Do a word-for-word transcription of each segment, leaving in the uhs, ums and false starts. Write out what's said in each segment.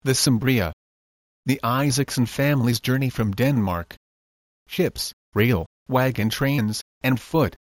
The Cimbria. The Isaacson family's journey from Denmark. Ships, rail, wagon trains, and foot.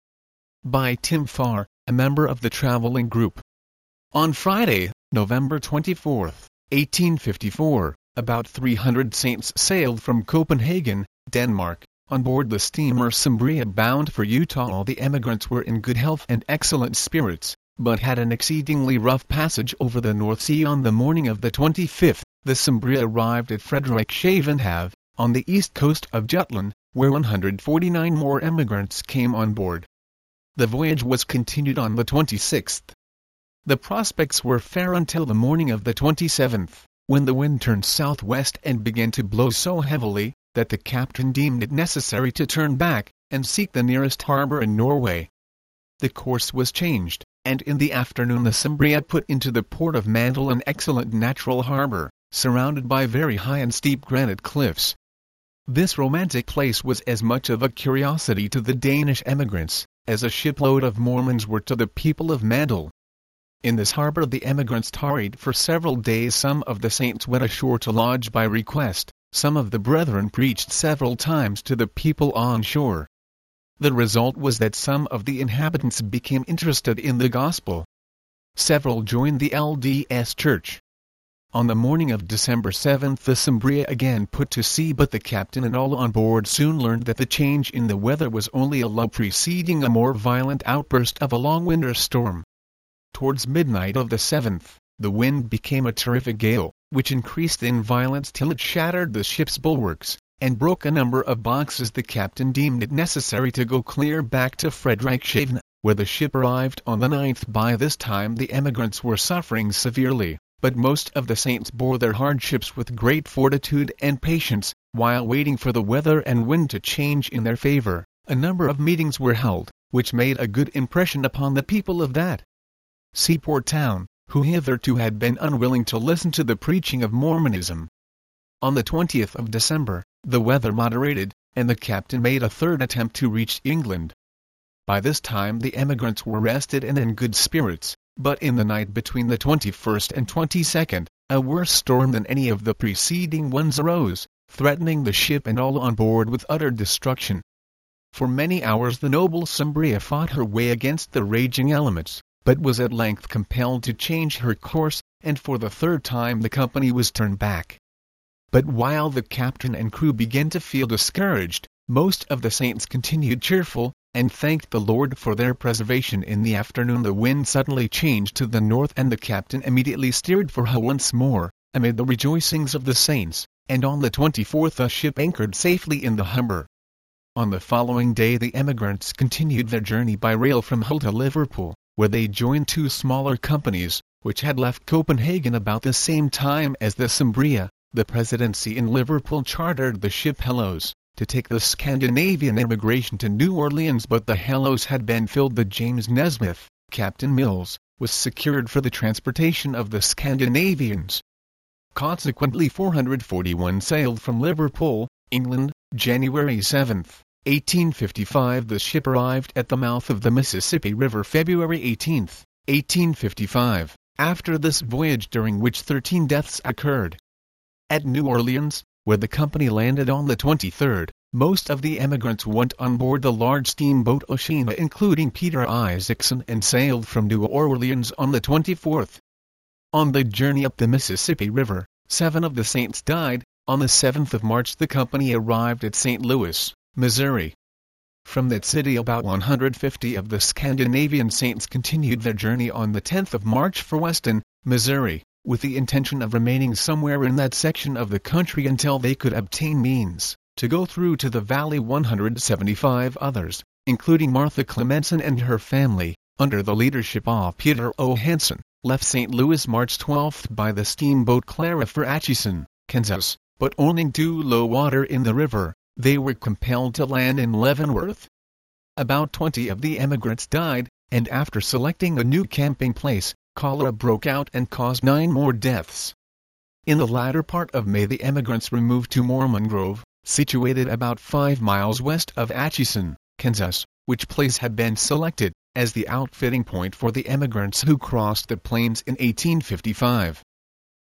By Tim Farr, a member of the traveling group. On Friday, November twenty-fourth, eighteen fifty-four, about three hundred saints sailed from Copenhagen, Denmark, on board the steamer Cimbria bound for Utah. All the emigrants were in good health and excellent spirits, but had an exceedingly rough passage over the North Sea. On the morning of the twenty-fifth, the Cimbria arrived at Frederikshavn Have, on the east coast of Jutland, where one hundred forty-nine more emigrants came on board. The voyage was continued on the twenty-sixth. The prospects were fair until the morning of the twenty-seventh, when the wind turned southwest and began to blow so heavily that the captain deemed it necessary to turn back and seek the nearest harbor in Norway. The course was changed, and in the afternoon the Cimbria put into the port of Mandal, an excellent natural harbor, surrounded by very high and steep granite cliffs. This romantic place was as much of a curiosity to the Danish emigrants as a shipload of Mormons were to the people of Mandal. In this harbor the emigrants tarried for several days. Some of the saints went ashore to lodge by request. Some of the brethren preached several times to the people on shore. The result was that some of the inhabitants became interested in the gospel. Several joined the L D S Church. On the morning of December seventh the Cimbria again put to sea, but the captain and all on board soon learned that the change in the weather was only a lull preceding a more violent outburst of a long winter storm. Towards midnight of the seventh, the wind became a terrific gale, which increased in violence till it shattered the ship's bulwarks, and broke a number of boxes. The captain deemed it necessary to go clear back to Frederikshavn, where the ship arrived on the ninth. By this time the emigrants were suffering severely, but most of the saints bore their hardships with great fortitude and patience, while waiting for the weather and wind to change in their favor. A number of meetings were held, which made a good impression upon the people of that seaport town, who hitherto had been unwilling to listen to the preaching of Mormonism. On the twentieth of December, the weather moderated, and the captain made a third attempt to reach England. By this time the emigrants were rested and in good spirits, but in the night between the twenty-first and twenty-second, a worse storm than any of the preceding ones arose, threatening the ship and all on board with utter destruction. For many hours the noble Cimbria fought her way against the raging elements, but was at length compelled to change her course, and for the third time the company was turned back. But while the captain and crew began to feel discouraged, most of the saints continued cheerful, and thanked the Lord for their preservation. In the afternoon the wind suddenly changed to the north, and the captain immediately steered for Hull once more, amid the rejoicings of the saints, and on the twenty-fourth the ship anchored safely in the Humber. On the following day the emigrants continued their journey by rail from Hull to Liverpool, where they joined two smaller companies, which had left Copenhagen about the same time as the Cimbria. The Presidency in Liverpool chartered the ship Hellos to take the Scandinavian emigration to New Orleans, but the Hellos had been filled. The James Nesmith, Captain Mills, was secured for the transportation of the Scandinavians. Consequently four hundred forty-one sailed from Liverpool, England, January seventh, eighteen fifty-five. The ship arrived at the mouth of the Mississippi River February eighteenth, eighteen fifty-five, after this voyage during which thirteen deaths occurred. At New Orleans, where the company landed on the twenty-third, most of the emigrants went on board the large steamboat Oceana, including Peter Isaacson, and sailed from New Orleans on the twenty-fourth. On the journey up the Mississippi River, seven of the saints died. On the seventh of March the company arrived at Saint Louis, Missouri. From that city about one hundred fifty of the Scandinavian saints continued their journey on the tenth of March for Weston, Missouri, with the intention of remaining somewhere in that section of the country until they could obtain means to go through to the valley. one hundred seventy-five others, including Martha Clemenson and her family, under the leadership of Peter O. Hansen, left Saint Louis March twelfth by the steamboat Clara for Atchison, Kansas, but owing to low water in the river, they were compelled to land in Leavenworth. About twenty of the emigrants died, and after selecting a new camping place, cholera broke out and caused nine more deaths. In the latter part of May the emigrants removed to Mormon Grove, situated about five miles west of Atchison, Kansas, which place had been selected as the outfitting point for the emigrants who crossed the plains in eighteen fifty-five.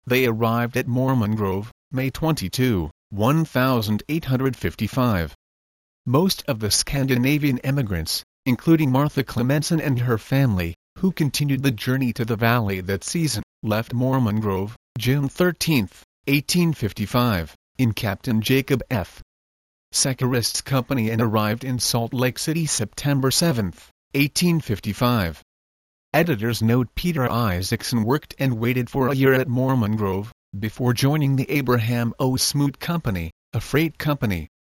They arrived at Mormon Grove, May twenty-second, eighteen fifty-five. Most of the Scandinavian emigrants, including Martha Clemenson and her family, who continued the journey to the valley that season, left Mormon Grove, June thirteenth, eighteen fifty-five, in Captain Jacob F. Securis's company and arrived in Salt Lake City September seventh, eighteen fifty-five. Editor's note: Peter Isaacson worked and waited for a year at Mormon Grove, before joining the Abraham O. Smoot Company, a freight company,